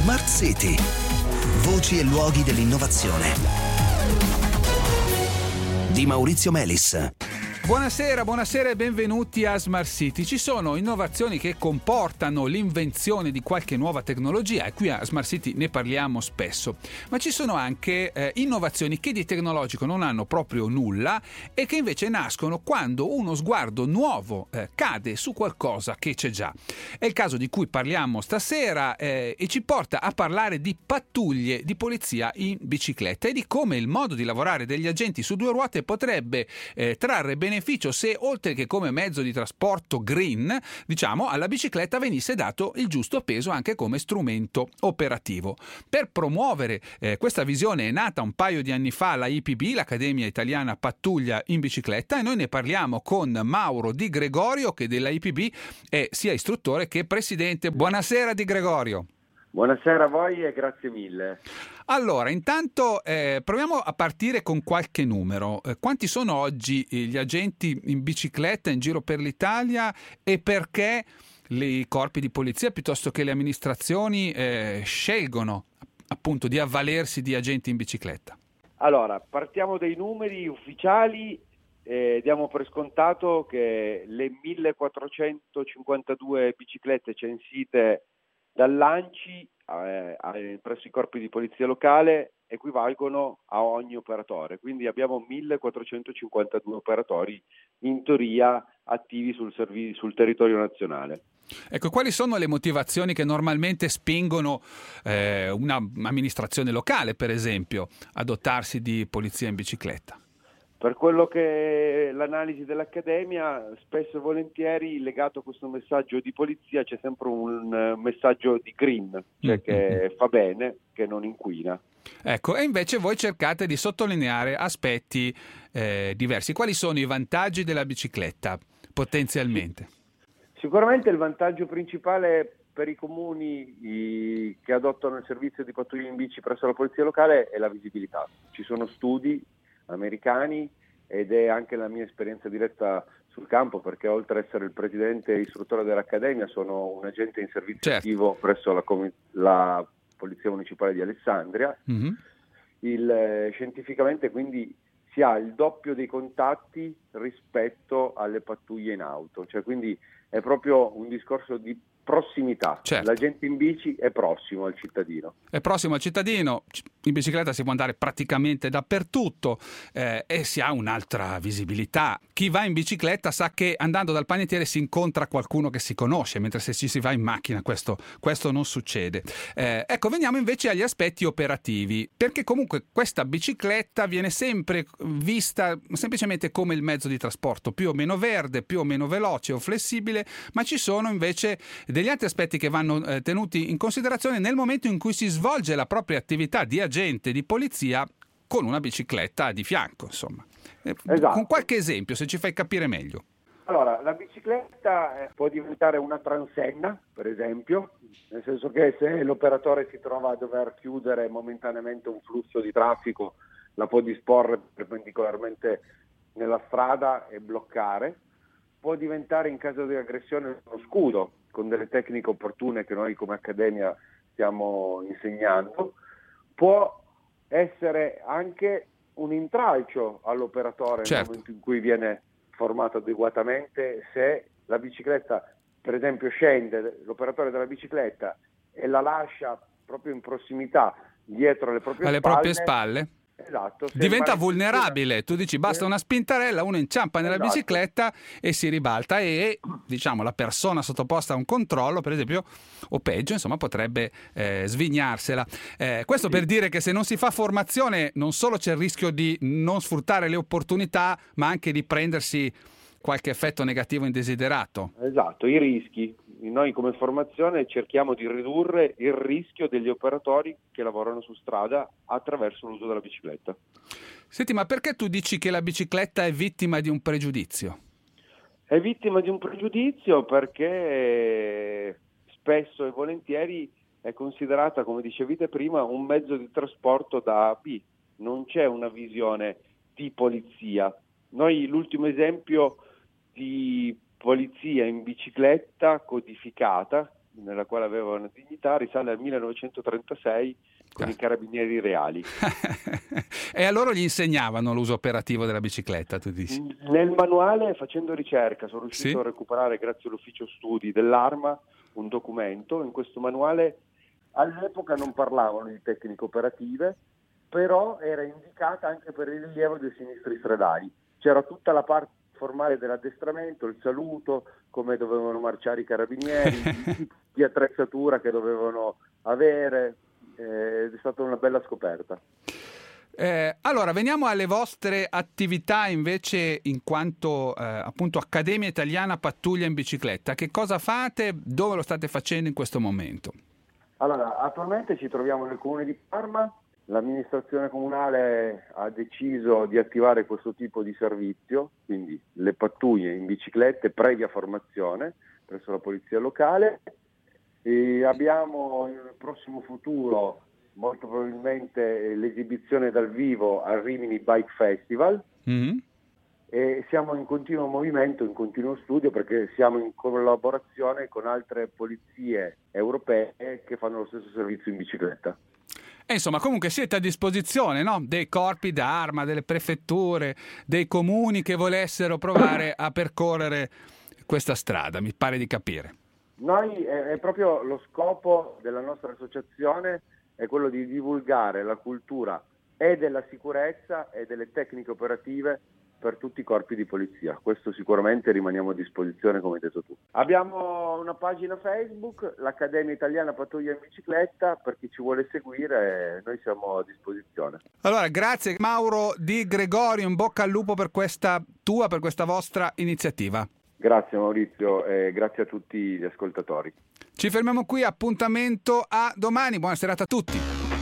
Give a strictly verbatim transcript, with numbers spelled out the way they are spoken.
Smart City. Voci e luoghi dell'innovazione. Di Maurizio Melis. Buonasera, buonasera e benvenuti a Smart City. Ci sono innovazioni che comportano l'invenzione di qualche nuova tecnologia e qui a Smart City ne parliamo spesso, ma ci sono anche eh, innovazioni che di tecnologico non hanno proprio nulla e che invece nascono quando uno sguardo nuovo eh, cade su qualcosa che c'è già. È il caso di cui parliamo stasera eh, e ci porta a parlare di pattuglie di polizia in bicicletta e di come il modo di lavorare degli agenti su due ruote potrebbe eh, trarre beneficio beneficio se, oltre che come mezzo di trasporto green, diciamo, alla bicicletta venisse dato il giusto peso anche come strumento operativo. Per promuovere eh, questa visione è nata un paio di anni fa la I P B, l'Accademia Italiana Pattuglia in Bicicletta, e noi ne parliamo con Mauro Di Gregorio, che della I P B è sia istruttore che presidente. Buonasera Di Gregorio. Buonasera a voi e grazie mille. Allora, intanto eh, proviamo a partire con qualche numero. Eh, quanti sono oggi gli agenti in bicicletta in giro per l'Italia e perché i corpi di polizia piuttosto che le amministrazioni eh, scelgono appunto di avvalersi di agenti in bicicletta? Allora, partiamo dai numeri ufficiali. Eh, diamo per scontato che le millequattrocentocinquantadue biciclette censite dall'ANCI eh, presso i corpi di polizia locale equivalgono a ogni operatore, quindi abbiamo millequattrocentocinquantadue operatori in teoria attivi sul, servi- sul territorio nazionale. Ecco, quali sono le motivazioni che normalmente spingono eh, un'amministrazione locale, per esempio, a dotarsi di polizia in bicicletta? Per quello che è l'analisi dell'Accademia, spesso e volentieri legato a questo messaggio di polizia c'è sempre un messaggio di green, cioè mm-hmm. che fa bene, che non inquina. Ecco, e invece voi cercate di sottolineare aspetti eh, diversi. Quali sono i vantaggi della bicicletta, potenzialmente? Sicuramente il vantaggio principale per i comuni i, che adottano il servizio di pattuglia in bici presso la polizia locale è la visibilità. Ci sono studi americani ed è anche la mia esperienza diretta sul campo, perché oltre ad essere il presidente e istruttore dell'Accademia sono un agente in servizio certo. attivo presso la, la Polizia Municipale di Alessandria. Mm-hmm. Il, eh, scientificamente quindi si ha il doppio dei contatti rispetto alle pattuglie in auto, cioè quindi è proprio un discorso di prossimità. Certo. L'agente in bici è prossimo al cittadino. È prossimo al cittadino, in bicicletta si può andare praticamente dappertutto eh, e si ha un'altra visibilità. Chi va in bicicletta sa che andando dal panettiere si incontra qualcuno che si conosce, mentre se ci si va in macchina questo, questo non succede. Eh, ecco, veniamo invece agli aspetti operativi, perché comunque questa bicicletta viene sempre vista semplicemente come il mezzo di trasporto, più o meno verde, più o meno veloce o flessibile, ma ci sono invece degli altri aspetti che vanno eh, tenuti in considerazione nel momento in cui si svolge la propria attività di agente di polizia con una bicicletta di fianco, insomma. Esatto. Con qualche esempio, se ci fai capire meglio. Allora, la bicicletta può diventare una transenna, per esempio, nel senso che se l'operatore si trova a dover chiudere momentaneamente un flusso di traffico, la può disporre perpendicolarmente nella strada e bloccare. Può diventare in caso di aggressione uno scudo, con delle tecniche opportune che noi come Accademia stiamo insegnando. Può essere anche un intralcio all'operatore, certo. Nel momento in cui viene formato adeguatamente. Se la bicicletta, per esempio, scende, l'operatore della bicicletta e la lascia proprio in prossimità dietro le proprie alle spalle, proprie spalle. Esatto, diventa vulnerabile. Tu dici basta una spintarella, uno inciampa nella esatto. bicicletta e si ribalta e diciamo la persona sottoposta a un controllo, per esempio, o peggio, insomma, potrebbe eh, svignarsela. Eh, questo sì. Per dire che se non si fa formazione non solo c'è il rischio di non sfruttare le opportunità, ma anche di prendersi qualche effetto negativo indesiderato. Esatto, i rischi. Noi come formazione cerchiamo di ridurre il rischio degli operatori che lavorano su strada attraverso l'uso della bicicletta. Senti, ma perché tu dici che la bicicletta è vittima di un pregiudizio? È vittima di un pregiudizio perché spesso e volentieri è considerata, come dicevi te prima, un mezzo di trasporto da A a B. Non c'è una visione di polizia. Noi l'ultimo esempio di polizia in bicicletta codificata nella quale aveva una dignità, risale al millenovecentotrentasei con i carabinieri reali. E a loro gli insegnavano l'uso operativo della bicicletta, tu dici? Nel manuale, facendo ricerca, sono riuscito Sì? a recuperare, grazie all'ufficio studi dell'Arma, un documento. In questo manuale all'epoca non parlavano di tecniche operative, però era indicata anche per il rilievo dei sinistri stradali. C'era tutta la parte formale dell'addestramento, il saluto, come dovevano marciare i carabinieri, il tipo di attrezzatura che dovevano avere. Eh, è stata una bella scoperta. Eh, allora, veniamo alle vostre attività invece in quanto eh, appunto Accademia Italiana Pattuglia in Bicicletta. Che cosa fate? Dove lo state facendo in questo momento? Allora, attualmente ci troviamo nel comune di Parma. L'amministrazione comunale ha deciso di attivare questo tipo di servizio, quindi le pattuglie in biciclette previa formazione presso la polizia locale. E abbiamo nel prossimo futuro molto probabilmente l'esibizione dal vivo al Rimini Bike Festival. Mm-hmm. E siamo in continuo movimento, in continuo studio, perché siamo in collaborazione con altre polizie europee che fanno lo stesso servizio in bicicletta. E insomma, comunque siete a disposizione, no? Dei corpi d'arma, delle prefetture, dei comuni che volessero provare a percorrere questa strada, mi pare di capire. Noi è, è proprio lo scopo della nostra associazione, è quello di divulgare la cultura e della sicurezza e delle tecniche operative per tutti i corpi di polizia. Questo sicuramente rimaniamo a disposizione, come hai detto tu. Abbiamo una pagina Facebook, l'Accademia Italiana Pattuglia in Bicicletta, per chi ci vuole seguire noi siamo a disposizione. Allora, grazie Mauro Di Gregorio, in bocca al lupo per questa tua, per questa vostra iniziativa. Grazie Maurizio e grazie a tutti gli ascoltatori. Ci fermiamo qui, appuntamento a domani, buona serata a tutti.